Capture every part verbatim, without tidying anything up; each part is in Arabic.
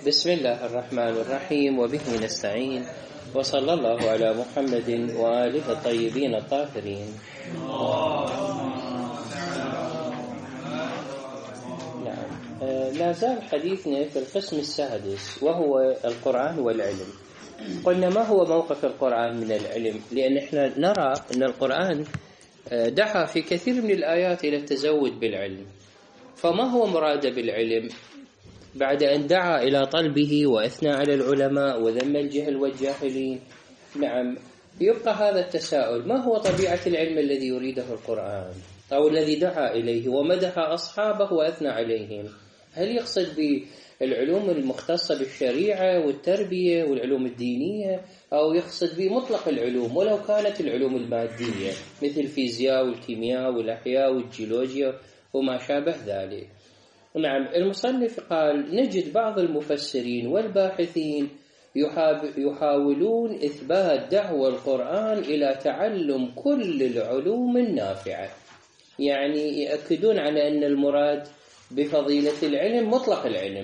بسم الله الرحمن الرحيم، وبه نستعين، وصلى الله على محمد وآله الطيبين الطاهرين. نعم، لا زال حديثنا في القسم السادس وهو القرآن والعلم. قلنا ما هو موقف القرآن من العلم؟ لأن احنا نرى أن القرآن دعا في كثير من الآيات إلى التزود بالعلم. فما هو مراده بالعلم؟ بعد أن دعا إلى طلبه وأثنى على العلماء وذم الجهل والجاهلين، نعم، يبقى هذا التساؤل: ما هو طبيعة العلم الذي يريده القرآن أو الذي دعا إليه ومدح أصحابه وأثنى عليهم؟ هل يقصد بالعلوم المختصة بالشريعة والتربية والعلوم الدينية، أو يقصد بمطلق العلوم ولو كانت العلوم المادية مثل الفيزياء والكيمياء والأحياء والجيولوجيا وما شابه ذلك؟ نعم، المصنف قال: نجد بعض المفسرين والباحثين يحاولون إثبات دعوى القرآن إلى تعلم كل العلوم النافعة، يعني يأكدون على أن المراد بفضيلة العلم مطلق العلم،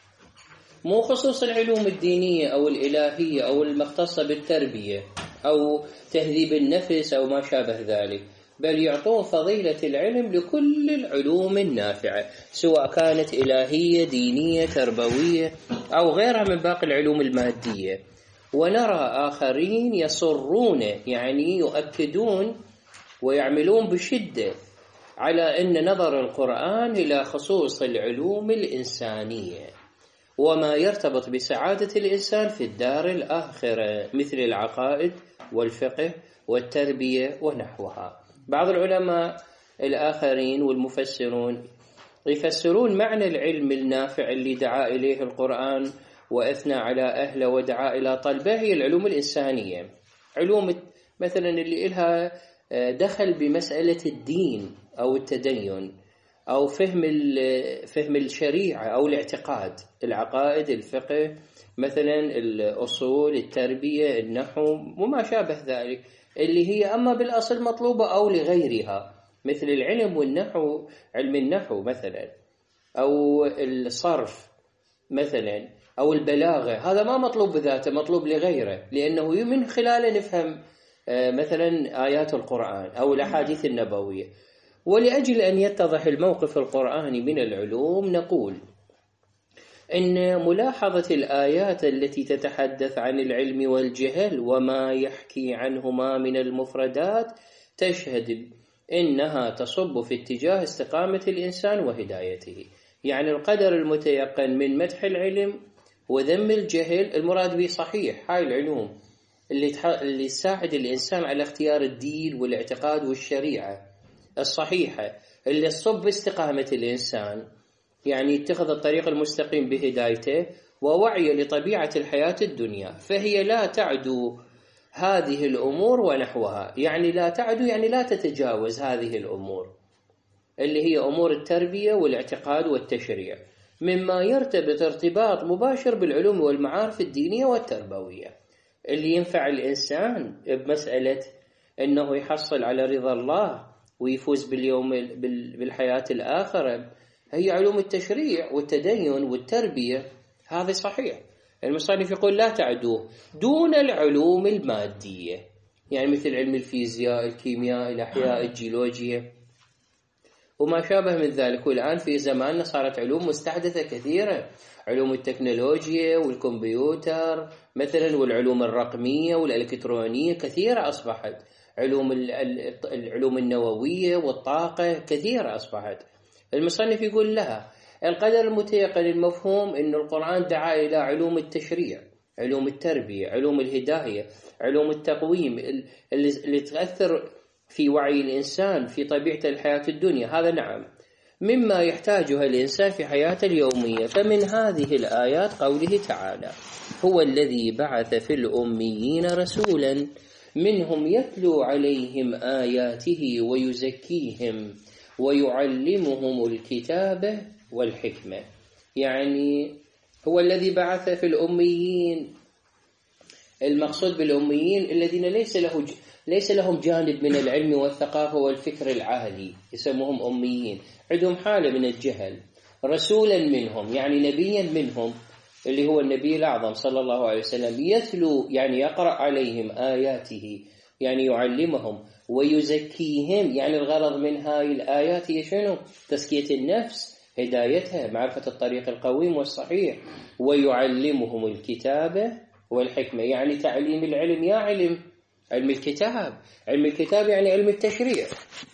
مو خصوص العلوم الدينية أو الإلهية أو المختصة بالتربية أو تهذيب النفس أو ما شابه ذلك، بل يعطون فضيلة العلم لكل العلوم النافعة، سواء كانت إلهية، دينية، تربوية أو غيرها من باقي العلوم المادية. ونرى آخرين يصرون، يعني يؤكدون ويعملون بشدة على أن نظر القرآن إلى خصوص العلوم الإنسانية وما يرتبط بسعادة الإنسان في الدار الآخرة، مثل العقائد والفقه والتربية ونحوها. بعض العلماء الآخرين والمفسرون يفسرون معنى العلم النافع اللي دعا إليه القرآن وأثنى على أهله ودعا إلى طلبه هي العلوم الإنسانية، علوم مثلا اللي إلها دخل بمسألة الدين أو التدين أو فهم فهم الشريعة أو الاعتقاد، العقائد، الفقه، مثلا الأصول، التربية، النحو وما شابه ذلك، اللي هي أما بالأصل مطلوبة أو لغيرها، مثل العلم والنحو، علم النحو مثلا، أو الصرف مثلا، أو البلاغة، هذا ما مطلوب بذاته، مطلوب لغيره، لأنه من خلاله نفهم مثلا آيات القرآن أو الأحاديث النبوية. ولأجل أن يتضح الموقف القرآني من العلوم، نقول إن ملاحظة الآيات التي تتحدث عن العلم والجهل وما يحكي عنهما من المفردات تشهد إنها تصب في اتجاه استقامة الإنسان وهدايته. يعني القدر المتيقن من مدح العلم وذم الجهل المراد به صحيح، هاي العلوم اللي اللي تساعد الإنسان على اختيار الدين والاعتقاد والشريعة الصحيحة اللي تصب استقامة الإنسان، يعني يتخذ الطريق المستقيم بهدايته ووعيه لطبيعة الحياة الدنيا، فهي لا تعدو هذه الأمور ونحوها، يعني لا تعدو يعني لا تتجاوز هذه الأمور اللي هي أمور التربية والاعتقاد والتشريع، مما يرتبط ارتباط مباشر بالعلوم والمعارف الدينية والتربوية اللي ينفع الإنسان بمسألة أنه يحصل على رضا الله ويفوز باليوم بالحياة الآخرة، هي علوم التشريع والتدين والتربية. هذا صحيح، المصنف يقول لا تعدوه دون العلوم المادية، يعني مثل علم الفيزياء، الكيمياء، الأحياء، الجيولوجيا وما شابه من ذلك. والآن في زماننا صارت علوم مستحدثة كثيرة، علوم التكنولوجيا والكمبيوتر مثلا، والعلوم الرقمية والإلكترونية كثيرة أصبحت، علوم العلوم النووية والطاقة كثيرة أصبحت. المصنف يقول لها القدر المتيقن المفهوم أن القرآن دعا إلى علوم التشريع، علوم التربية، علوم الهداية، علوم التقويم اللي تأثر في وعي الإنسان في طبيعة الحياة الدنيا، هذا نعم مما يحتاجها الإنسان في حياته اليومية. فمن هذه الآيات قوله تعالى: هو الذي بعث في الأميين رسولا منهم يتلو عليهم آياته ويزكيهم ويعلمهم الكتاب والحكمة. يعني هو الذي بعث في الأميين، المقصود بالأميين الذين ليس له ليس لهم جانب من العلم والثقافة والفكر العالي، يسموهم أميين، عندهم حالة من الجهل. رسولا منهم يعني نبيا منهم، اللي هو النبي الأعظم صلى الله عليه وسلم، يتلو يعني يقرأ عليهم آياته، يعني يعلمهم ويزكيهم. يعني الغرض من هاي الآيات هي شنو؟ تزكية النفس، هدايتها، معرفة الطريق القويم والصحيح. ويعلمهم الكتاب والحكمة، يعني تعليم العلم. يا علم علم الكتاب، علم الكتاب يعني علم التشريع،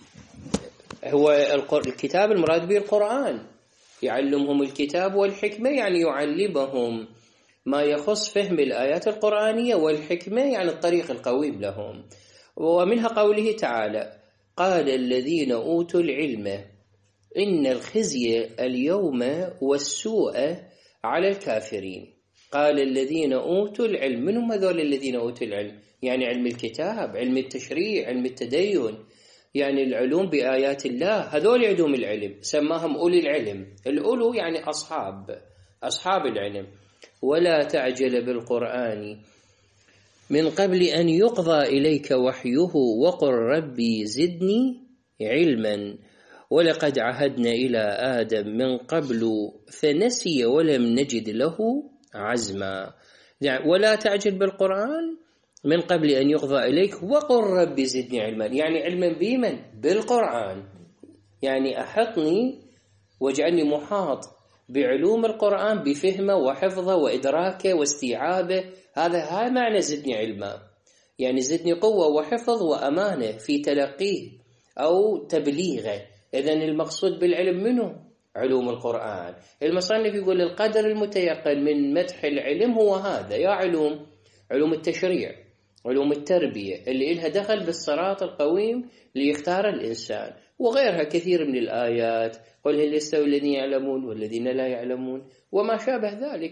هو الكتاب المراد به القرآن. يعلمهم الكتاب والحكمة يعني يعلمهم ما يخص فهم الآيات القرآنية، والحكمة يعني الطريق القويم لهم. ومنها قوله تعالى: قال الذين أوتوا العلم إن الخزي اليوم والسوء على الكافرين. قال الذين أوتوا العلم، من هم هذول الذين أوتوا العلم؟ يعني علم الكتاب، علم التشريع، علم التدين، يعني العلوم بآيات الله، هذول عندهم العلم، سماهم أولي العلم. الأولو يعني أصحاب، أصحاب العلم. ولا تعجل بالقرآن من قبل أن يقضى إليك وحيه وقل ربي زدني علما ولقد عهدنا إلى آدم من قبل فنسي ولم نجد له عزما. يعني ولا تعجل بالقرآن من قبل أن يقضى إليك وقل ربي زدني علما، يعني علما بمن؟ بالقرآن. يعني أحطني واجعلني محاط بعلوم القرآن، بفهمه وحفظه وإدراكه واستيعابه. هذا هاي معنى زدني علما، يعني زدني قوة وحفظ وأمانة في تلقيه أو تبليغه. إذن المقصود بالعلم منه علوم القرآن. المصنف يقول القدر المتيقن من مدح العلم هو هذا: يا علوم، علوم التشريع، علوم التربية اللي إلها دخل بالصراط القويم ليختار الإنسان، وغيرها كثير من الآيات: قل هل يستوي الذين يعلمون والذين لا يعلمون، وما شابه ذلك.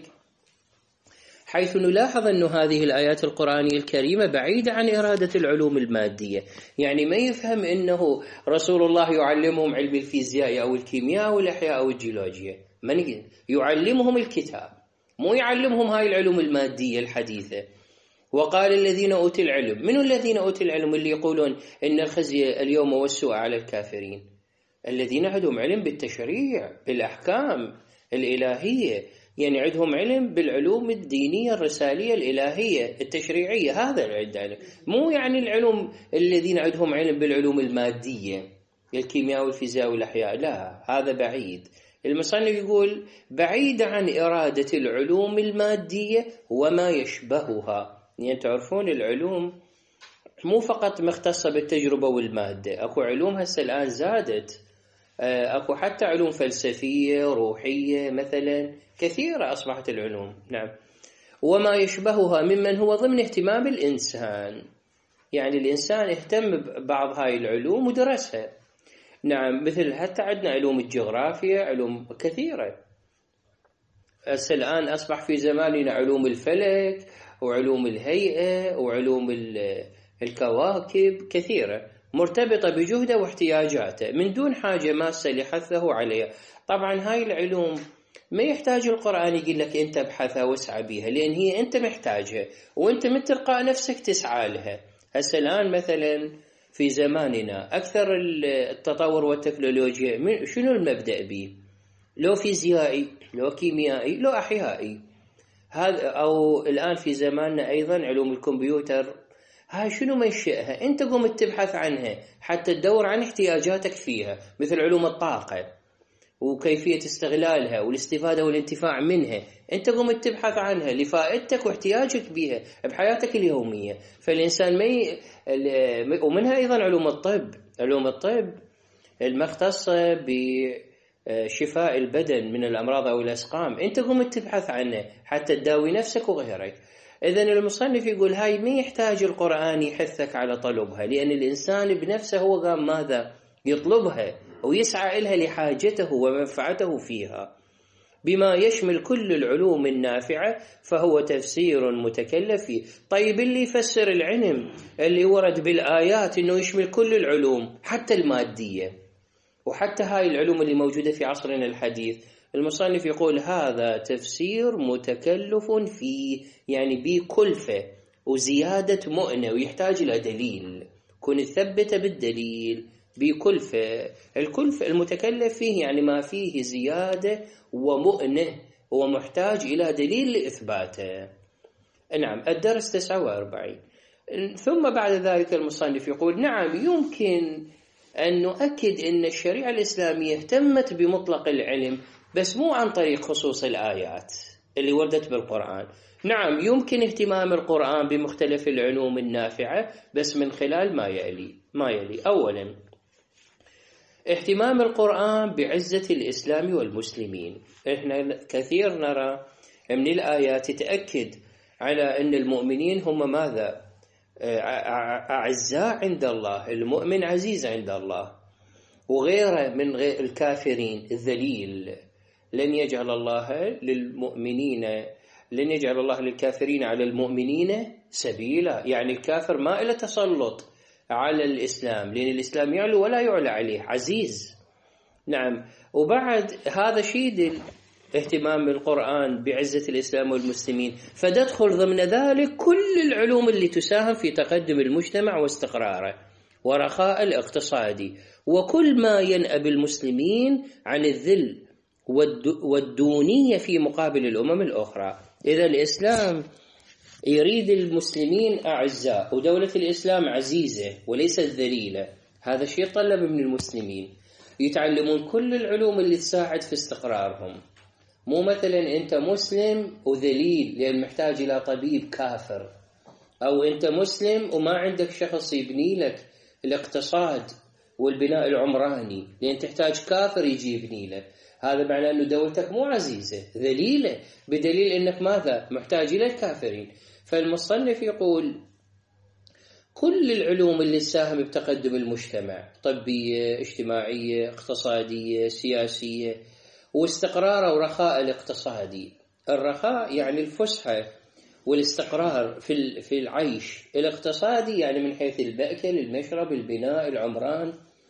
حيث نلاحظ أن هذه الآيات القرآنية الكريمة بعيدة عن إرادة العلوم المادية. يعني ما يفهم أنه رسول الله يعلمهم علم الفيزياء أو الكيمياء أو الأحياء أو الجيولوجيا، من يعلمهم الكتاب، مو يعلمهم هاي العلوم المادية الحديثة. وقال الذين أوتوا العلم، من الذين أوتوا العلم اللي يقولون إن الخزي اليوم والسوء على الكافرين؟ الذين عندهم علم بالتشريع، بالأحكام الإلهية، يعني عندهم علم بالعلوم الدينية الرسالية الإلهية التشريعية، هذا اللي علم. مو يعني العلوم الذين عندهم علم بالعلوم المادية، الكيمياء والفيزياء والأحياء، لا، هذا بعيد. المصنف يقول بعيد عن إرادة العلوم المادية وما يشبهها. يعني تعرفون العلوم مو فقط مختصة بالتجربة والمادة، أكو علوم هسه الآن زادت، أكو حتى علوم فلسفية روحية مثلا، كثيرة أصبحت العلوم. نعم. وما يشبهها ممن هو ضمن اهتمام الإنسان، يعني الإنسان اهتم ببعض هاي العلوم ودرسها. نعم، مثل حتى عندنا علوم الجغرافيا، علوم كثيرة. هسه الآن أصبح في زماننا علوم الفلك وعلوم الهيئة وعلوم الكواكب، كثيرة مرتبطة بجهده واحتياجاته من دون حاجة ماسة لحثه عليها. طبعا هاي العلوم ما يحتاج القرآن يقول لك أنت ابحثها واسعى بيها، لأن هي أنت محتاجها وأنت من تلقاء نفسك تسعى لها. هسه الآن مثلا في زماننا أكثر التطور والتكنولوجيا شنو المبدأ به؟ لو فيزيائي، لو كيميائي، لو أحيائي. هذا أو الآن في زماننا أيضا علوم الكمبيوتر، هاي شنو منشئها؟ أنت قم تبحث عنها حتى تدور عن احتياجاتك فيها، مثل علوم الطاقة وكيفية استغلالها والاستفادة والانتفاع منها. أنت قم تبحث عنها لفائدتك واحتياجك بها بحياتك اليومية. فالإنسان ما ي... ومنها أيضا علوم الطب، علوم الطب المختصة بشفاء البدن من الأمراض أو الأسقام، أنت قم تبحث عنها حتى تداوي نفسك وغيرك. إذن المصنف يقول هاي ما يحتاج القرآن يحثك على طلبها، لأن الإنسان بنفسه هو قام ماذا؟ يطلبها ويسعى إلها لحاجته ومنفعته فيها، بما يشمل كل العلوم النافعة، فهو تفسير متكلف فيه. طيب اللي يفسر العلم اللي ورد بالآيات إنه يشمل كل العلوم حتى المادية وحتى هاي العلوم اللي موجودة في عصرنا الحديث، المصنف يقول هذا تفسير متكلف فيه، يعني بكلفة وزيادة مؤنة ويحتاج إلى دليل، كن تثبت بالدليل بكلفة. الكلفة المتكلف فيه يعني ما فيه زيادة ومؤنة هو محتاج إلى دليل لإثباته. نعم. الدرس تسعة وأربعين. ثم بعد ذلك المصنف يقول نعم يمكن أن نؤكد أن الشريعة الإسلامية اهتمت بمطلق العلم، بس مو عن طريق خصوص الآيات اللي وردت بالقرآن. نعم يمكن اهتمام القرآن بمختلف العلوم النافعة، بس من خلال ما يلي ما يلي أولا اهتمام القرآن بعزة الإسلام والمسلمين. إحنا كثير نرى من الآيات تتأكد على أن المؤمنين هم ماذا؟ أعزاء عند الله، المؤمن عزيز عند الله، وغيره من غير الكافرين الذليل. لن يجعل الله للمؤمنين لن يجعل الله للكافرين على المؤمنين سبيلا، يعني الكافر ما له تسلط على الإسلام، لأن الإسلام يعلو ولا يعلى عليه، عزيز. نعم. وبعد هذا شيء اهتمام القرآن بعزة الإسلام والمسلمين، فتدخل ضمن ذلك كل العلوم اللي تساهم في تقدم المجتمع واستقراره ورخاء الاقتصادي، وكل ما ينأب المسلمين عن الذل والدونية في مقابل الأمم الأخرى. إذا الإسلام يريد المسلمين أعزاء، ودولة الإسلام عزيزة وليست ذليلة. هذا شيء طلب من المسلمين يتعلمون كل العلوم اللي تساعد في استقرارهم. مو مثلا أنت مسلم وذليل لأن محتاج إلى طبيب كافر، أو أنت مسلم وما عندك شخص يبني لك الاقتصاد والبناء العمراني لأن تحتاج كافر يجي يبني لك. هذا معناه أن دولتك مو عزيزة، ذليلة، بدليل أنك ماذا؟ محتاج إلى الكافرين. فالمصنف يقول كل العلوم اللي تساهم بتقدم المجتمع، طبية، اجتماعية، اقتصادية، سياسية، واستقرار ورخاء الاقتصادي. الرخاء يعني الفسحة والاستقرار في في العيش. الاقتصادي يعني من حيث المأكل، المشرب، البناء، العمران،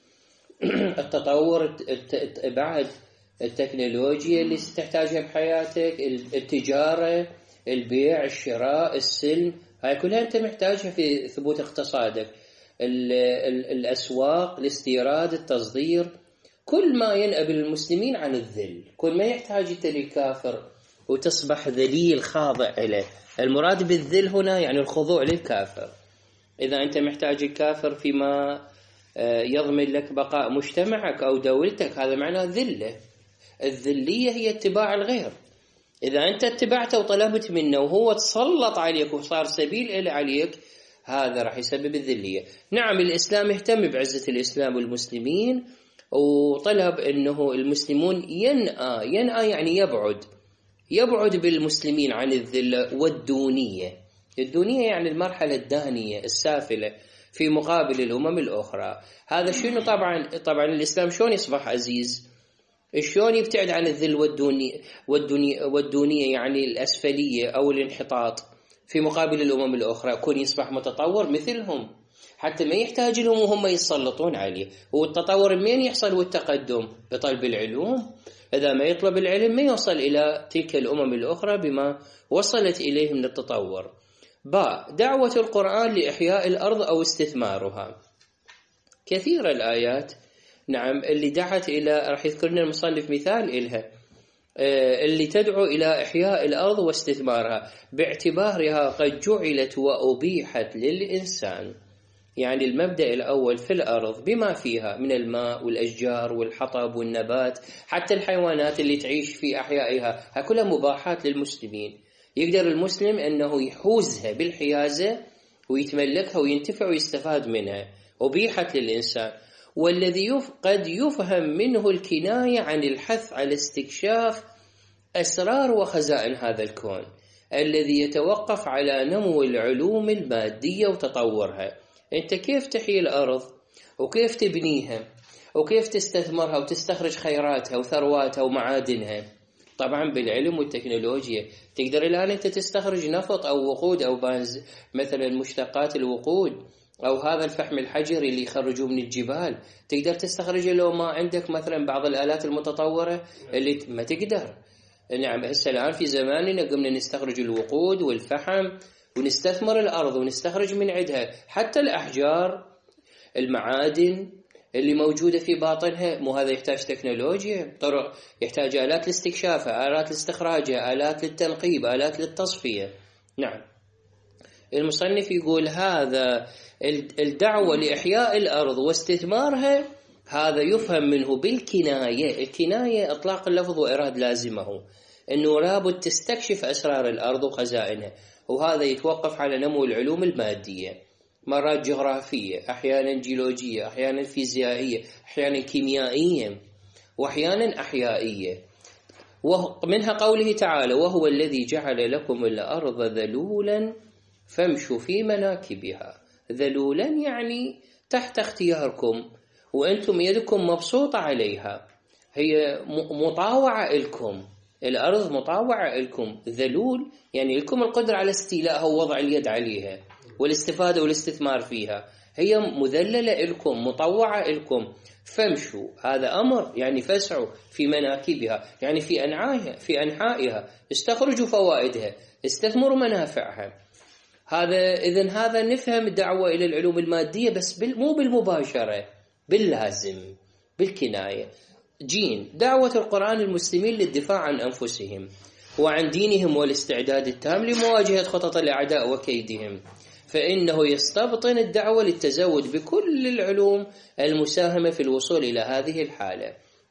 التطور، بعد التكنولوجيا اللي تحتاجها بحياتك، التجارة، البيع، الشراء، السلم، هاي كلها أنت محتاجها في ثبوت اقتصادك. الأسواق، الاستيراد، التصدير، كل ما ينأب المسلمين عن الذل، كل ما يحتاج أنت للكافر وتصبح ذليل خاضع إليه. المراد بالذل هنا يعني الخضوع للكافر. إذا أنت محتاج الكافر فيما يضمن لك بقاء مجتمعك أو دولتك، هذا معناه ذلة. الذلية هي اتباع الغير. إذا أنت اتبعته وطلبت منه وهو تسلط عليك وصار سبيل إلى عليك، هذا راح يسبب الذلية. نعم الإسلام اهتم بعزة الإسلام والمسلمين، وطلب أنه المسلمون ينأى ينأى يعني يبعد يبعد بالمسلمين عن الذلة والدونية. الدونية يعني المرحلة الدانية السافلة في مقابل الأمم الأخرى. هذا شنو؟ طبعا طبعا الإسلام شلون يصبح عزيز؟ شلون يبتعد عن الذل والدونية والدونية والدونية يعني الأسفلية أو الانحطاط في مقابل الأمم الأخرى، يكون يصبح متطور مثلهم حتى ما يحتاج لهم وهم يسلطون عليه. والتطور منين يحصل؟ والتقدم بطلب العلوم. إذا ما يطلب العلم ما يوصل إلى تلك الأمم الأخرى بما وصلت إليه من التطور. باء دعوة القرآن لإحياء الأرض أو استثمارها. كثيرة الآيات نعم اللي دعت إلى، راح يذكرنا المصنف مثال إلها، اللي تدعو إلى إحياء الأرض واستثمارها باعتبارها قد جعلت وأبيحت للإنسان. يعني المبدأ الأول في الأرض بما فيها من الماء والأشجار والحطب والنبات، حتى الحيوانات اللي تعيش في أحيائها، هكذا مباحات للمسلمين. يقدر المسلم أنه يحوزها بالحيازة ويتملكها وينتفع ويستفاد منها، أبيحت للإنسان. والذي قد يفهم منه الكناية عن الحث على استكشاف أسرار وخزائن هذا الكون الذي يتوقف على نمو العلوم المادية وتطورها. أنت كيف تحيي الأرض وكيف تبنيها وكيف تستثمرها وتستخرج خيراتها وثرواتها ومعادنها؟ طبعا بالعلم والتكنولوجيا. تقدر الآن أنت تستخرج نفط أو وقود أو بنز، مثلا مشتقات الوقود أو هذا الفحم الحجري اللي يخرجوه من الجبال، تقدر تستخرجه لو ما عندك مثلا بعض الآلات المتطورة اللي ما تقدر. نعم هسه الآن في زماننا قمنا نستخرج الوقود والفحم ونستثمر الأرض ونستخرج من عندها حتى الأحجار، المعادن، اللي موجودة في باطنها، مو هذا يحتاج تكنولوجيا، طرق، يحتاج آلات لاستكشافها، آلات لاستخراجها، آلات للتنقيب، آلات للتصفية. نعم. المصنف يقول هذا الدعوة لإحياء الأرض واستثمارها هذا يفهم منه بالكناية. الكناية إطلاق اللفظ وإراد لازمه، أنه لابد تستكشف أسرار الأرض وخزائنها، وهذا يتوقف على نمو العلوم المادية، مرات جغرافية، أحيانا جيولوجية، أحيانا فيزيائية، أحيانا كيميائية، وأحيانا أحيائية. ومنها قوله تعالى: وهو الذي جعل لكم الأرض ذلولا فامشوا في مناكبها. ذلولا يعني تحت اختياركم، وأنتم يدكم مبسوطة عليها، هي مطاوعة لكم، الأرض مطاوعة لكم. ذلول يعني لكم القدرة على استيلائها ووضع اليد عليها والاستفادة والاستثمار فيها، هي مذللة لكم، مطوعة لكم. فامشوا هذا أمر، يعني فاسعوا في مناكبها، يعني في أنعائها، في أنحائها، استخرجوا فوائدها، استثمروا منافعها. هذا إذن هذا نفهم الدعوة إلى العلوم المادية، بس مو بالمباشرة، باللازم، بالكناية. جين دعوة القرآن المسلمين للدفاع عن أنفسهم وعن دينهم والاستعداد التام لمواجهة خطط الأعداء وكيدهم، فإنه يستبطن الدعوة للتزود بكل العلوم المساهمة في الوصول إلى هذه الحالة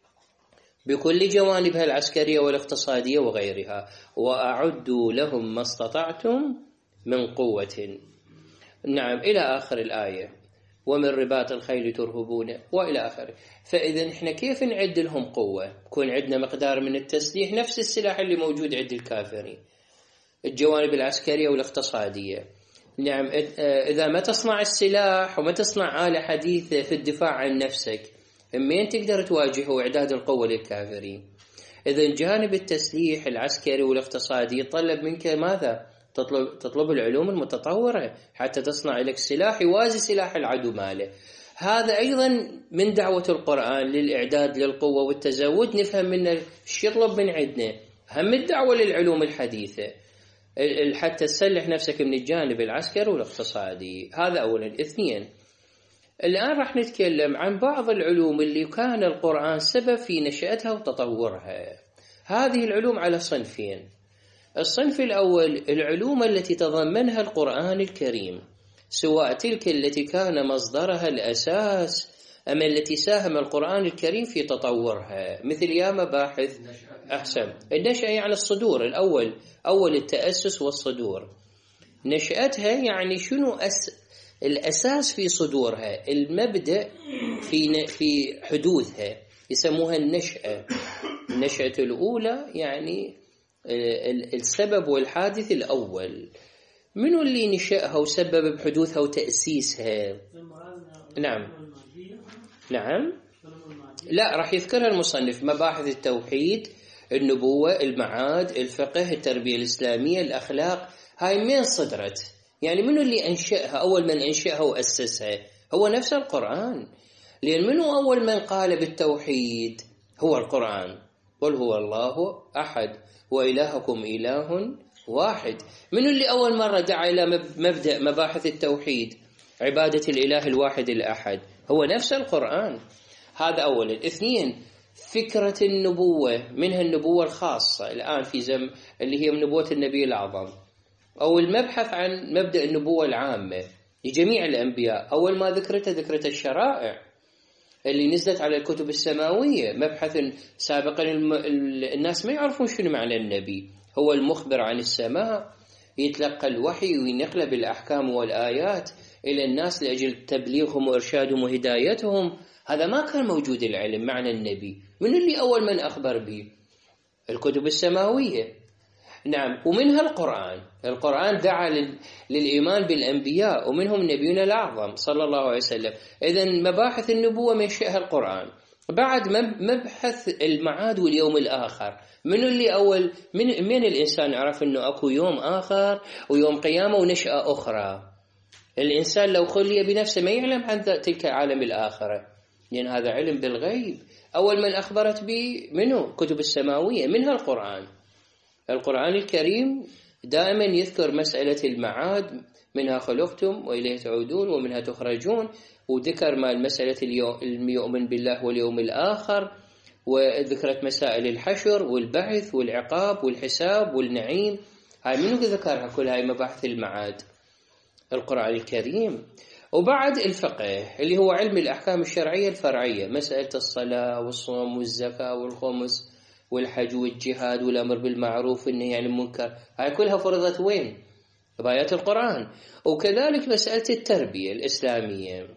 بكل جوانبها العسكرية والاقتصادية وغيرها، وأعدوا لهم ما استطعتم من قوة. نعم، إلى آخر الآية، ومن رباط الخيل ترهبون، وإلى آخره. فإذا إحنا كيف نعد لهم قوة؟ يكون عندنا مقدار من التسليح، نفس السلاح اللي موجود عند الكافرين، الجوانب العسكرية والاقتصادية. نعم، إذا ما تصنع السلاح وما تصنع آلة حديثة في الدفاع عن نفسك، منين تقدر تواجه إعداد القوة للكافرين؟ إذا جانب التسليح العسكري والاقتصادي يطلب منك ماذا؟ تطلب, تطلب العلوم المتطورة حتى تصنع لك سلاح يوازي سلاح العدو ماله. هذا أيضا من دعوة القرآن للإعداد للقوة والتزود. نفهم منه ايش يطلب من عندنا، هم الدعوة للعلوم الحديثة حتى تسلح نفسك من الجانب العسكري والاقتصادي. هذا أولا. اثنين، الآن راح نتكلم عن بعض العلوم اللي كان القرآن سبب في نشأتها وتطورها. هذه العلوم على صنفين. الصنف الأول العلوم التي تضمنها القرآن الكريم، سواء تلك التي كان مصدرها الأساس أم التي ساهم القرآن الكريم في تطورها، مثل يا مباحث أحسن النشأة، يعني الصدور الأول، أول التأسس والصدور. نشأتها يعني شنو أس الأساس في صدورها، المبدأ في في حدوثها، يسموها النشأة. النشأة الأولى يعني السبب والحادث الأول. منو اللي نشأها وسبب بحدوثها وتأسيسها؟ نعم نعم لا، راح يذكرها المصنف: مباحث التوحيد، النبوة، المعاد، الفقه، التربية الإسلامية، الأخلاق. هاي من صدرت؟ يعني منو اللي أنشأها؟ أول من أنشأها وأسسها هو نفس القرآن، لأن منو أول من قال بالتوحيد؟ هو القرآن. قل هو الله أحد وإلهكم إله واحد. منو اللي أول مرة دعا إلى مبدأ مباحث التوحيد، عبادة الإله الواحد الأحد؟ هو نفس القرآن. هذا أولا. اثنين، فكرة النبوة، منها النبوة الخاصة الآن في زم اللي هي نبوة النبي الأعظم، أو المبحث عن مبدأ النبوة العامة لجميع الأنبياء. أول ما ذكرتها ذكرت الشرائع اللي نزلت على الكتب السماوية. مبحث سابقا الناس ما يعرفون شنو معنى النبي، هو المخبر عن السماء، يتلقى الوحي وينقل بالأحكام والآيات إلى الناس لأجل تبليغهم وإرشادهم وهدايتهم. هذا ما كان موجود العلم معنى النبي. من اللي أول من أخبر به؟ الكتب السماوية. نعم، ومنها القرآن. القرآن دعا للإيمان بالأنبياء ومنهم نبينا الأعظم صلى الله عليه وسلم. إذن مباحث النبوة منشأها القرآن. بعد مبحث المعاد واليوم الآخر، من اللي أول من, من الإنسان عرف أنه أكو يوم آخر ويوم قيامة ونشأة أخرى؟ الإنسان لو خلي بنفسه ما يعلم عن تلك عالم الآخرة، لأن هذا علم بالغيب. أول من أخبرت به منه كتب السماوية، منها القرآن. القرآن الكريم دائما يذكر مسألة المعاد، منها خلقتم وإليه تعودون ومنها تخرجون، وذكر ما مسألة المؤمن بالله واليوم الآخر، وذكرت مسائل الحشر والبعث والعقاب والحساب والنعيم. هاي منو ذكرها؟ كل هاي مباحث المعاد القرآن الكريم. وبعد الفقه اللي هو علم الأحكام الشرعية الفرعية، مسألة الصلاة والصوم والزكاة والخمس والحج والجهاد والأمر بالمعروف والنهي عن المنكر، هاي كلها فرضت وين؟ بآيات القرآن. وكذلك مسألة التربية الإسلامية،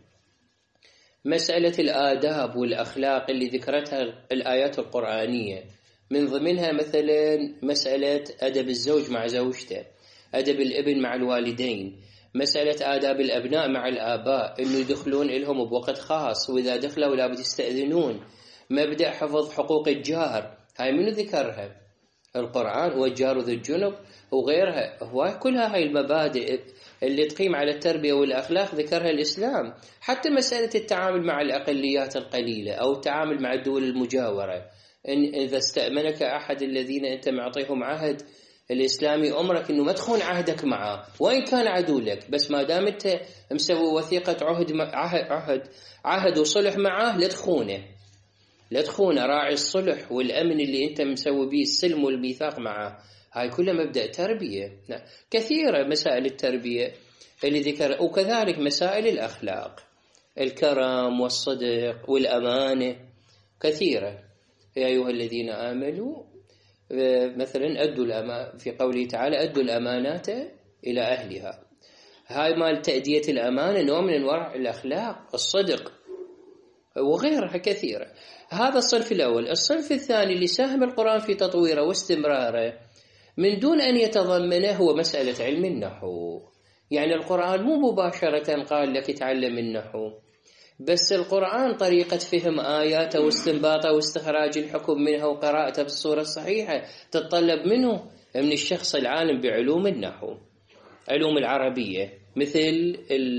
مسألة الآداب والأخلاق اللي ذكرتها الآيات القرآنية، من ضمنها مثلا مسألة أدب الزوج مع زوجته، أدب الابن مع الوالدين، مسألة آداب الأبناء مع الآباء، إنه يدخلون لهم بوقت خاص، وإذا دخلوا لا بتستأذنون، مبدأ حفظ حقوق الجار، هاي منو ذكرها؟ القرآن، والجار ذو الجنب وغيرها. هو كلها هاي المبادئ اللي تقيم على التربية والأخلاق ذكرها الإسلام. حتى مسألة التعامل مع الأقليات القليلة أو التعامل مع الدول المجاورة، إن إذا استأمنك أحد الذين أنت معطيهم عهد، الإسلامي أمرك إنه ما تخون عهدك معه وإن كان عدو لك، بس ما دام أنت مسوي وثيقة عهد عهد عهد وصلح معه لا تخونه، لا تخونه، راعي الصلح والأمن اللي أنت مسوي به السلم والميثاق معه. هاي كلها مبدأ تربية. كثيرة مسائل التربية اللي ذكر، وكذلك مسائل الأخلاق، الكرم والصدق والأمانة كثيرة. يا أيها الذين آمنوا مثلا أدوا الأمانة، في قوله تعالى أدوا الأمانات إلى أهلها، هاي مال تأدية الأمانة نوع من أنواع الأخلاق، الصدق وغيرها كثيرة. هذا الصنف الأول. الصنف الثاني اللي ساهم القرآن في تطويره واستمراره من دون أن يتضمنه هو مسألة علم النحو. يعني القرآن مو مباشرة قال لك تعلم النحو، بس القرآن طريقة فهم آياته واستنباطه واستخراج الحكم منها وقراءته بالصورة الصحيحة تتطلب منه من الشخص العالم بعلوم النحو، علوم العربية، مثل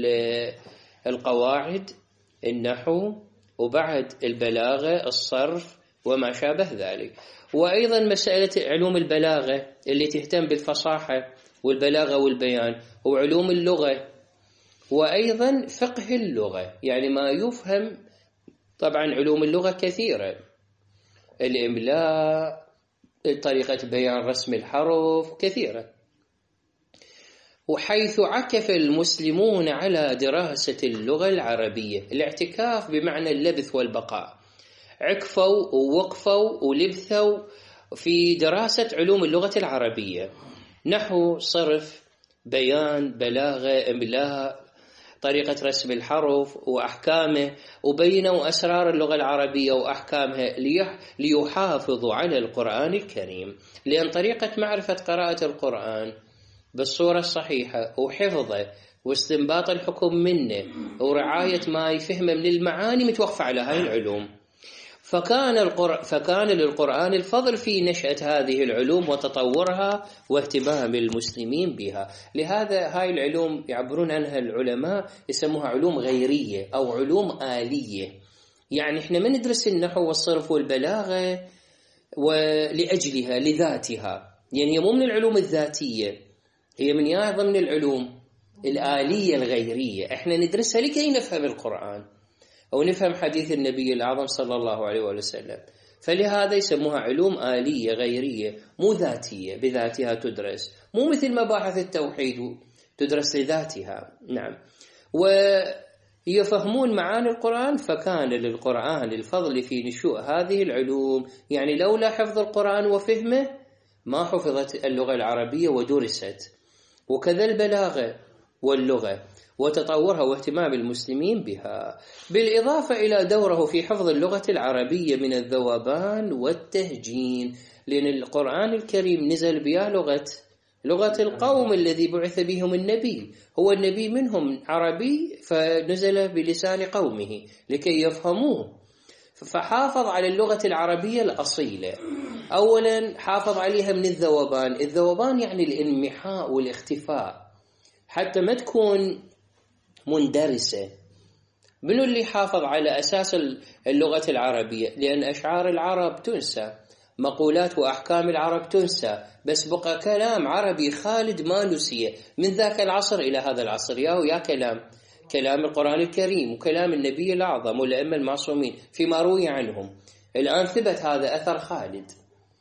القواعد، النحو، وبعد البلاغة، الصرف وما شابه ذلك. وأيضا مسألة علوم البلاغة اللي تهتم بالفصاحة والبلاغة والبيان، وعلوم اللغة، وأيضا فقه اللغة، يعني ما يفهم. طبعا علوم اللغة كثيرة، الإملاء، طريقة بيان رسم الحرف كثيرة. وحيث عكف المسلمون على دراسة اللغة العربية، الاعتكاف بمعنى اللبث والبقاء، عكفوا ووقفوا ولبثوا في دراسة علوم اللغة العربية، نحو، صرف، بيان، بلاغة، إملاء، طريقة رسم الحرف وأحكامه، وبينوا أسرار اللغة العربية وأحكامها ليحافظوا على القرآن الكريم. لأن طريقة معرفة قراءة القرآن بالصورة الصحيحة وحفظه واستنباط الحكم منه ورعاية ما يفهمه من المعاني متوقفة على هاي العلوم. فكان, القر... فكان للقرآن الفضل في نشأة هذه العلوم وتطورها واهتمام المسلمين بها. لهذا هاي العلوم يعبرون عنها العلماء يسموها علوم غيرية أو علوم آلية. يعني احنا ما ندرس النحو والصرف والبلاغة ولأجلها لذاتها، يعني هي مو من العلوم الذاتية، هي من يا ضمن العلوم الآلية الغيرية، احنا ندرسها لكي نفهم القرآن أو نفهم حديث النبي الأعظم صلى الله عليه وسلم. فلهذا يسموها علوم آلية غيرية، مو ذاتية بذاتها تدرس، مو مثل مباحث التوحيد تدرس لذاتها. نعم. ويفهمون معاني القرآن، فكان للقرآن الفضل في نشوء هذه العلوم. يعني لولا حفظ القرآن وفهمه ما حفظت اللغة العربية ودرست، وكذا البلاغة واللغة وتطورها واهتمام المسلمين بها، بالإضافة إلى دوره في حفظ اللغة العربية من الذوبان والتهجين، لأن القرآن الكريم نزل بها لغة لغة القوم الذي بعث بهم النبي، هو النبي منهم عربي فنزل بلسان قومه لكي يفهموه، فحافظ على اللغة العربية الأصيلة. أولا حافظ عليها من الذوبان، الذوبان يعني الانمحاء والاختفاء، حتى ما تكون مندرسة. منو اللي حافظ على أساس اللغة العربية؟ لأن أشعار العرب تنسى، مقولات وأحكام العرب تنسى، بس بقى كلام عربي خالد ما نسي من ذاك العصر إلى هذا العصر. يا ويا كلام كلام القرآن الكريم وكلام النبي الأعظم والأئمة المعصومين فيما روي عنهم. الآن ثبت هذا أثر خالد،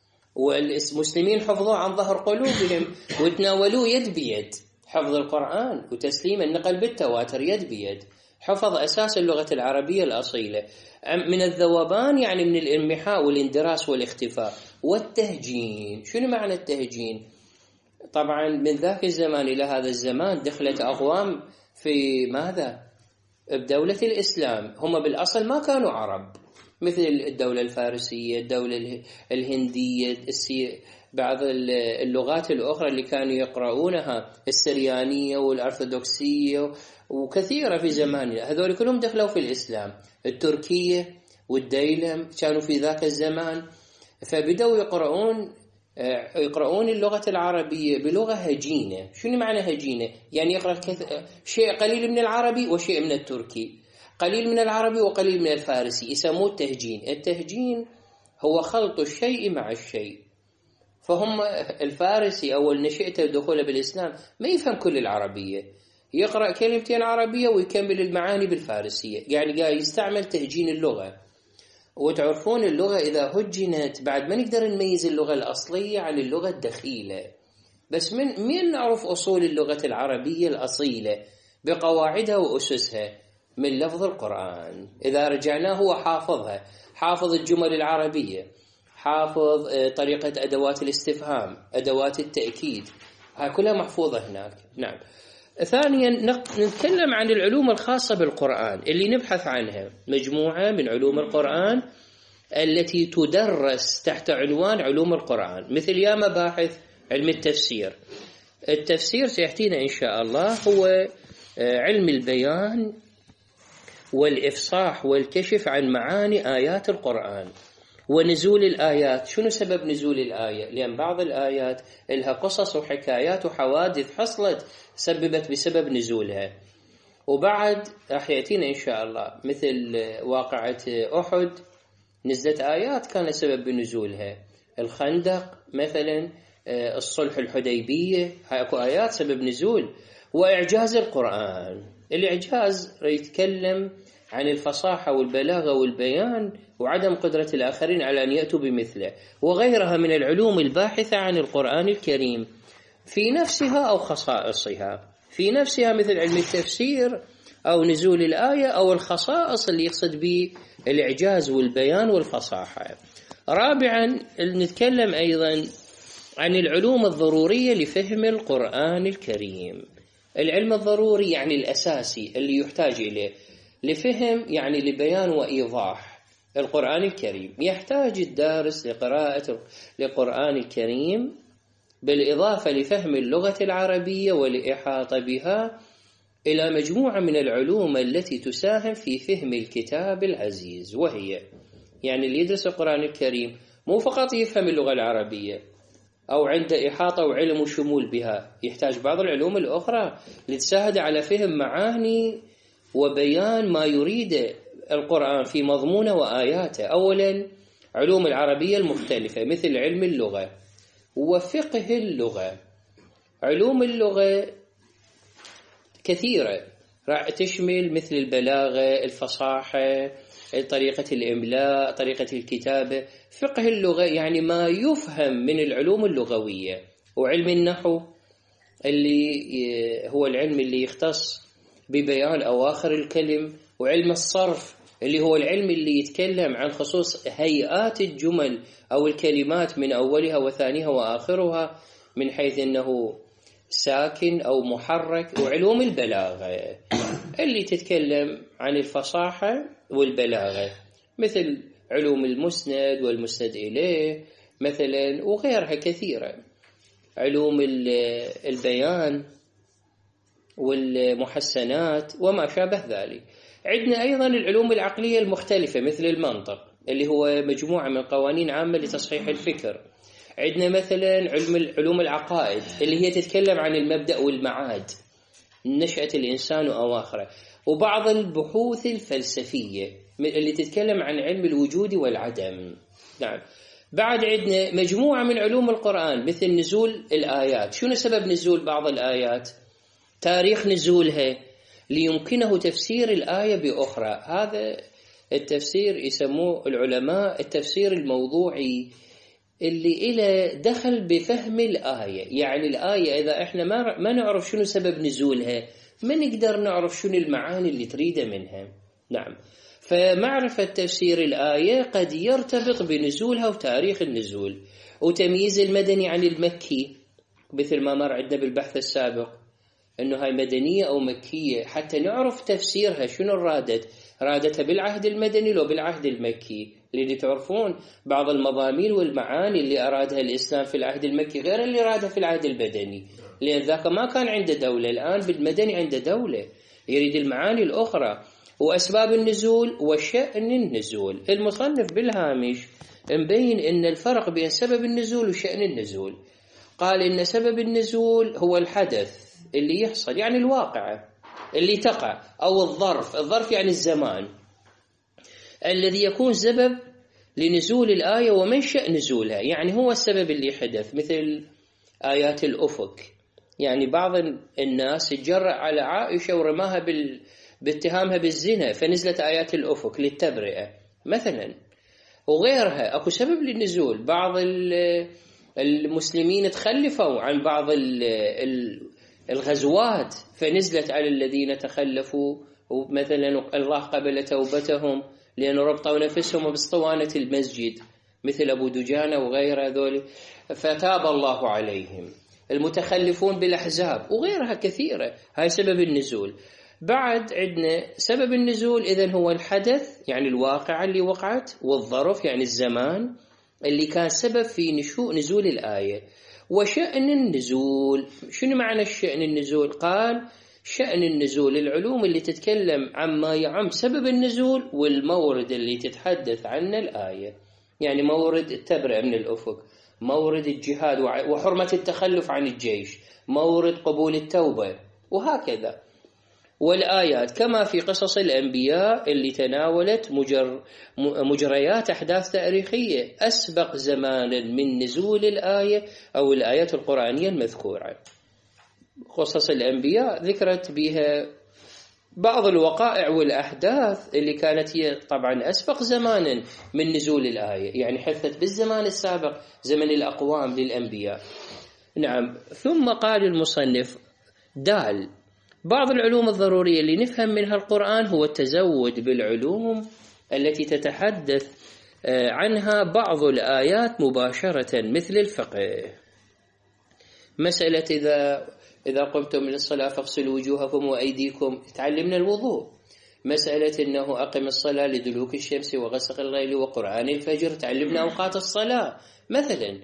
والمسلمين حفظوه عن ظهر قلوبهم وتناولوه يد بيد. حفظ القرآن وتسليم النقل بالتواتر يد بيد، حفظ أساس اللغة العربية الأصيلة من الذوبان، يعني من الانمحاء والاندراس والاختفاء والتهجين. شنو معنى التهجين؟ طبعا من ذاك الزمان إلى هذا الزمان دخلت أقوام في ماذا؟ بدولة الإسلام، هم بالأصل ما كانوا عرب، مثل الدولة الفارسية، الدولة الهندية، بعض اللغات الأخرى اللي كانوا يقرؤونها، السريانية والأرثوذكسية وكثيرة في زماننا، هذول كلهم دخلوا في الإسلام. التركية والديلم كانوا في ذاك الزمان، فبدأوا يقرؤون يقرؤون اللغة العربية بلغة هجينة. شنو معنى هجينة؟ يعني يقرأ شيء قليل من العربي وشيء من التركي، قليل من العربي وقليل من الفارسي، يسموه التهجين. التهجين هو خلط الشيء مع الشيء. فهم الفارسي أول نشأته ودخوله بالإسلام ما يفهم كل العربية، يقرأ كلمتين عربية ويكمل المعاني بالفارسية، يعني قاعد يستعمل تهجين اللغة. وتعرفون اللغة إذا هجنت بعد ما نقدر نميز اللغة الأصلية عن اللغة الدخيلة. بس من من نعرف أصول اللغة العربية الأصيلة بقواعدها وأسسها؟ من لفظ القرآن. إذا رجعناه هو حافظها، حافظ الجمل العربية، حافظ طريقة أدوات الاستفهام، أدوات التأكيد، هاي كلها محفوظة هناك. نعم. ثانيا نتكلم عن العلوم الخاصة بالقرآن اللي نبحث عنها، مجموعة من علوم القرآن التي تدرس تحت عنوان علوم القرآن، مثل يا مباحث علم التفسير. التفسير سيأتينا إن شاء الله هو علم البيان والإفصاح والكشف عن معاني آيات القرآن ونزول الآيات. شنو سبب نزول الآية؟ لأن بعض الآيات لها قصص وحكايات وحوادث حصلت سببت بسبب نزولها. وبعد راح يأتينا إن شاء الله مثل واقعة أحد، نزلت آيات كان سبب بنزولها. الخندق مثلا، الصلح الحديبية، هاي أكو آيات سبب نزول. وإعجاز القرآن، الإعجاز يتكلم عن الفصاحة والبلاغة والبيان وعدم قدرة الآخرين على أن يأتوا بمثله، وغيرها من العلوم الباحثة عن القرآن الكريم في نفسها أو خصائصها. في نفسها مثل علم التفسير أو نزول الآية، أو الخصائص اللي يقصد به الإعجاز والبيان والفصاحة. رابعا نتكلم أيضا عن العلوم الضرورية لفهم القرآن الكريم. العلم الضروري يعني الأساسي اللي يحتاج إليه لفهم، يعني لبيان وإيضاح القرآن الكريم. يحتاج الدارس لقراءة القرآن الكريم بالإضافة لفهم اللغة العربية والإحاطة بها إلى مجموعة من العلوم التي تساهم في فهم الكتاب العزيز. وهي يعني اللي يدرس القرآن الكريم مو فقط يفهم اللغة العربية أو عنده إحاطة وعلم وشمول بها، يحتاج بعض العلوم الأخرى لتساعد على فهم معاني وبيان ما يريد القرآن في مضمونه وآياته. أولا علوم العربية المختلفة مثل علم اللغة وفقه اللغة. علوم اللغة كثيرة، راح تشمل مثل البلاغة، الفصاحة، طريقة الإملاء، طريقة الكتابة. فقه اللغة يعني ما يفهم من العلوم اللغوية. وعلم النحو اللي هو العلم اللي يختص ببيان أواخر الكلم. وعلم الصرف اللي هو العلم اللي يتكلم عن خصوص هيئات الجمل أو الكلمات من أولها وثانيها وآخرها من حيث أنه ساكن أو محرك. وعلوم البلاغة اللي تتكلم عن الفصاحة والبلاغة، مثل علوم المسند والمسند إليه مثلا، وغيرها كثيرة. علوم البيان والمحسنات وما شابه ذلك. عندنا أيضا العلوم العقلية المختلفة مثل المنطق اللي هو مجموعة من قوانين عامة لتصحيح الفكر. عندنا مثلا علم علوم العقائد اللي هي تتكلم عن المبدأ والمعاد، نشأة الإنسان وأواخره. وبعض البحوث الفلسفية اللي تتكلم عن علم الوجود والعدم. نعم. بعد عندنا مجموعة من علوم القرآن مثل نزول الآيات. شنو سبب نزول بعض الآيات؟ تاريخ نزولها ليمكنه تفسير الآية بأخرى. هذا التفسير يسموه العلماء التفسير الموضوعي، اللي إلى دخل بفهم الآية. يعني الآية إذا إحنا ما ما نعرف شنو سبب نزولها ما نقدر نعرف شنو المعاني اللي تريده منها. نعم، فمعرفة تفسير الآية قد يرتبط بنزولها وتاريخ النزول، وتمييز المدني عن المكي مثل ما مر عندنا بالبحث السابق أنه هاي مدنية أو مكية، حتى نعرف تفسيرها شنو رادت رادتها بالعهد المدني لو بالعهد المكي، اللي تعرفون بعض المضامين والمعاني اللي أرادها الإسلام في العهد المكي غير اللي رادها في العهد المدني، لأن ذاك ما كان عنده دولة. الآن بالمدني عنده دولة، يريد المعاني الأخرى. وأسباب النزول وشأن النزول، المصنف بالهامش مبين أن الفرق بين سبب النزول وشأن النزول. قال إن سبب النزول هو الحدث اللي يحصل، يعني الواقعة اللي تقع، أو الظرف. الظرف يعني الزمان الذي يكون سبب لنزول الآية ومنشأ نزولها، يعني هو السبب اللي حدث. مثل آيات الأفق، يعني بعض الناس تجرأ على عائشة ورماها بال... باتهامها بالزنا، فنزلت آيات الأفق للتبرئة مثلا، وغيرها. أكو سبب للنزول. بعض المسلمين تخلفوا عن بعض الغزوات فنزلت على الذين تخلفوا، ومثلا الله قبل توبتهم لأنه ربطوا نفسهم باسطوانة المسجد مثل أبو دجانة وغير هذول، فتاب الله عليهم. المتخلفون بالأحزاب وغيرها كثيرة، هاي سبب النزول. بعد عندنا سبب النزول إذن هو الحدث، يعني الواقعة اللي وقعت، والظرف يعني الزمان اللي كان سبب في نشوء نزول الآية. وشأن النزول، شنو معنى الشأن النزول؟ قال شأن النزول العلوم اللي تتكلم عما يعم سبب النزول والمورد اللي تتحدث عنه الآية، يعني مورد التبرئة من الأفق، مورد الجهاد وحرمة التخلف عن الجيش، مورد قبول التوبة، وهكذا. والآيات كما في قصص الأنبياء اللي تناولت مجر مجريات أحداث تاريخية أسبق زمانا من نزول الآية أو الآيات القرآنية المذكورة. قصص الأنبياء ذكرت بها بعض الوقائع والأحداث اللي كانت هي طبعا أسبق زمانا من نزول الآية، يعني حدثت بالزمان السابق زمن الأقوام للأنبياء. نعم. ثم قال المصنف دال بعض العلوم الضرورية اللي نفهم منها القرآن هو التزود بالعلوم التي تتحدث عنها بعض الآيات مباشرة، مثل الفقه. مسألة إذا إذا قمتم من الصلاة فاغسلوا وجوهكم وأيديكم، تعلمنا الوضوء. مسألة أنه أقم الصلاة لدلوك الشمس وغسق الليل وقرآن الفجر، تعلمنا أوقات الصلاة مثلا.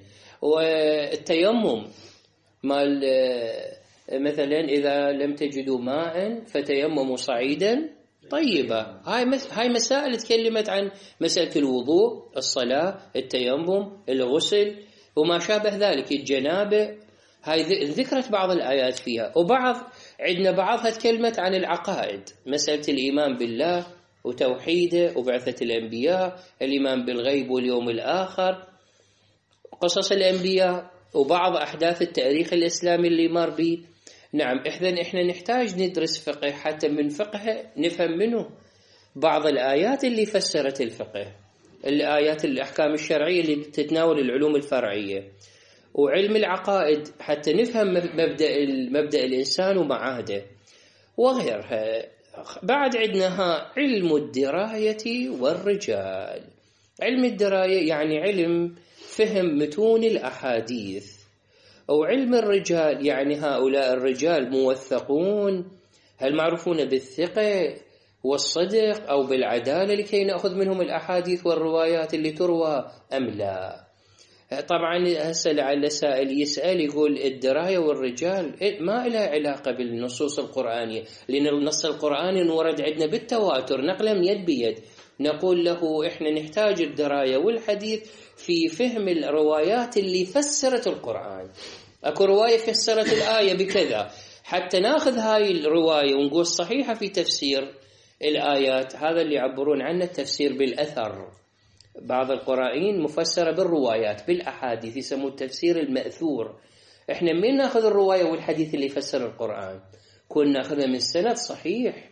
والتيمم مال مثلا إذا لم تجدوا ماء فتيمموا صعيدا طيبا. هاي هاي مسائل تكلمت عن مسألة الوضوء، الصلاة، التيمم، الغسل وما شابه ذلك، الجنابة. هاي ذكرت بعض الآيات فيها. وبعض عندنا بعضها تكلمت عن العقائد، مسألة الإيمان بالله وتوحيده وبعثة الأنبياء، الإيمان بالغيب واليوم الآخر، قصص الأنبياء، وبعض أحداث التاريخ الإسلامي اللي مر به. نعم. إحنا إحنا نحتاج ندرس فقه حتى من فقه نفهم منه بعض الآيات اللي فسرت الفقه، الآيات الأحكام الشرعية اللي تتناول العلوم الفرعية، وعلم العقائد حتى نفهم مبدأ مبدأ الإنسان ومعاده وغيرها. بعد عندنا علم الدراية والرجال. علم الدراية يعني علم فهم متون الأحاديث، أو علم الرجال يعني هؤلاء الرجال موثقون، هل معروفون بالثقة والصدق أو بالعدالة لكي نأخذ منهم الأحاديث والروايات اللي تروى أم لا. طبعا هسه على سائل يسأل يقول الدراية والرجال ما لها علاقة بالنصوص القرآنية، لأن النص القرآني ورد عندنا بالتواتر نقلا يد بيد. نقول له إحنا نحتاج الدراية والحديث في فهم الروايات اللي فسرت القرآن. أكو رواية فسرت الآية بكذا، حتى ناخذ هاي الرواية ونقول صحيحة في تفسير الآيات. هذا اللي يعبرون عنه التفسير بالأثر. بعض القرائين مفسرة بالروايات بالأحاديث، يسموه التفسير المأثور. إحنا من نأخذ الرواية والحديث اللي يفسر القرآن؟ كنا نأخذها من السند صحيح.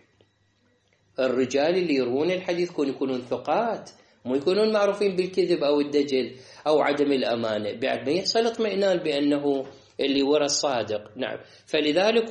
الرجال اللي يروون الحديث كون يكونون ثقات، مو يكونون معروفين بالكذب أو الدجل أو عدم الأمانة، بعد ما يحصل اطمئنان بأنه اللي وراء الصادق. نعم، فلذلك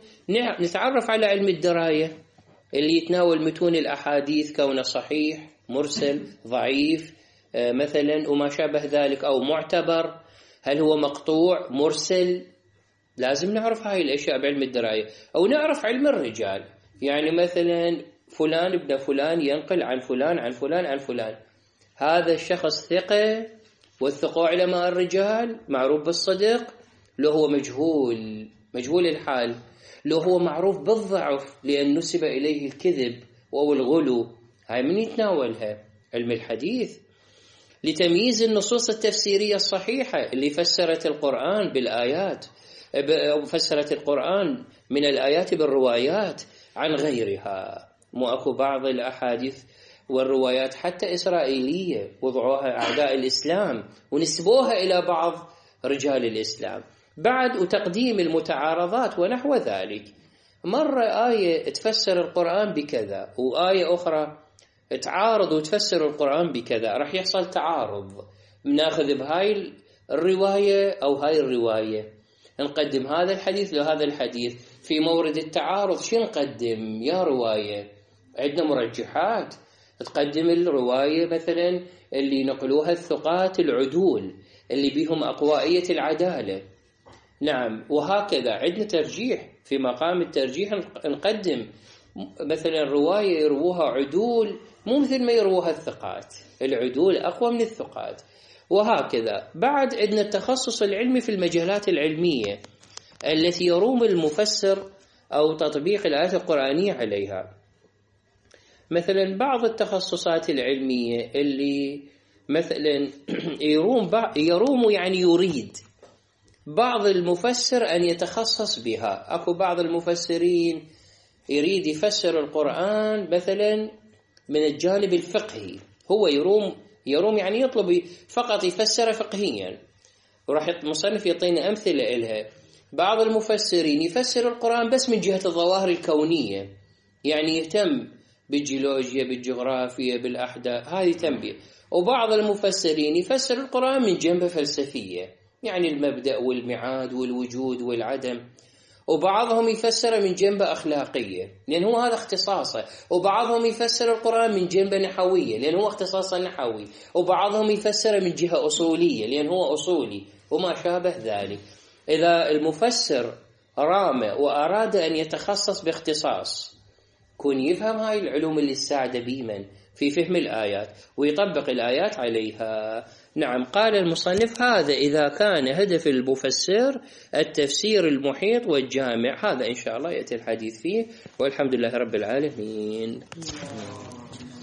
نتعرف على علم الدراية اللي يتناول متون الأحاديث، كونه صحيح، مرسل، ضعيف مثلا وما شابه ذلك، أو معتبر، هل هو مقطوع، مرسل. لازم نعرف هاي الأشياء بعلم الدراية. أو نعرف علم الرجال، يعني مثلا فلان ابن فلان ينقل عن فلان عن فلان عن فلان، هذا الشخص ثقة والثقوا علماء الرجال، معروف بالصدق، لو هو مجهول مجهول الحال، لو هو معروف بالضعف لأن نسب إليه الكذب أو الغلو. هاي من يتناولها؟ علم الحديث. لتمييز النصوص التفسيرية الصحيحة اللي فسرت القرآن بالآيات، أو فسرت القرآن من الآيات بالروايات عن غيرها. مو أكو بعض الأحاديث والروايات حتى إسرائيلية وضعوها أعداء الإسلام ونسبوها إلى بعض رجال الإسلام، بعد وتقديم المتعارضات ونحو ذلك. مرة آية تفسر القرآن بكذا وآية أخرى تعارض وتفسر القرآن بكذا، راح يحصل تعارض، ناخذ بهاي الرواية أو هاي الرواية، نقدم هذا الحديث لهذا الحديث. في مورد التعارض شو نقدم يا رواية؟ عندنا مرجحات، تقدم الرواية مثلا اللي نقلوها الثقات العدول اللي بيهم أقوائية العدالة. نعم، وهكذا عندنا ترجيح، في مقام الترجيح نقدم مثلا رواية يروها عدول مو مثل ما يروها الثقات، العدول أقوى من الثقات، وهكذا. بعد عندنا التخصص العلمي في المجالات العلمية التي يروم المفسر أو تطبيق الآيات القرآنية عليها. مثلا بعض التخصصات العلمية اللي مثلا يروم يروم يعني يريد بعض المفسر أن يتخصص بها. أكو بعض المفسرين يريد يفسر القرآن مثلا من الجانب الفقهي، هو يروم يروم يعني يطلب فقط يفسر فقهيا، وراح المصنف يعطينا أمثلة إلها. بعض المفسرين يفسر القرآن بس من جهة الظواهر الكونية، يعني يهتم بالجيولوجيا بالجغرافيا بالأحداث، هذه تنبيه. وبعض المفسرين يفسر القرآن من جنبه فلسفية، يعني المبدأ والمعاد والوجود والعدم. وبعضهم يفسر من جنبه أخلاقية لأن هو هذا اختصاصه، وبعضهم يفسر القرآن من جنبه نحوية لأن هو اختصاصه نحوي، وبعضهم يفسر من جهة أصولية لأن هو أصولي، وما شابه ذلك. إذا المفسر رام وأراد أن يتخصص باختصاص، كون يفهم هاي العلوم اللي تساعد بيمن في فهم الآيات ويطبق الآيات عليها. نعم، قال المصنف هذا إذا كان هدف المفسر التفسير المحيط والجامع. هذا إن شاء الله يأتي الحديث فيه، والحمد لله رب العالمين.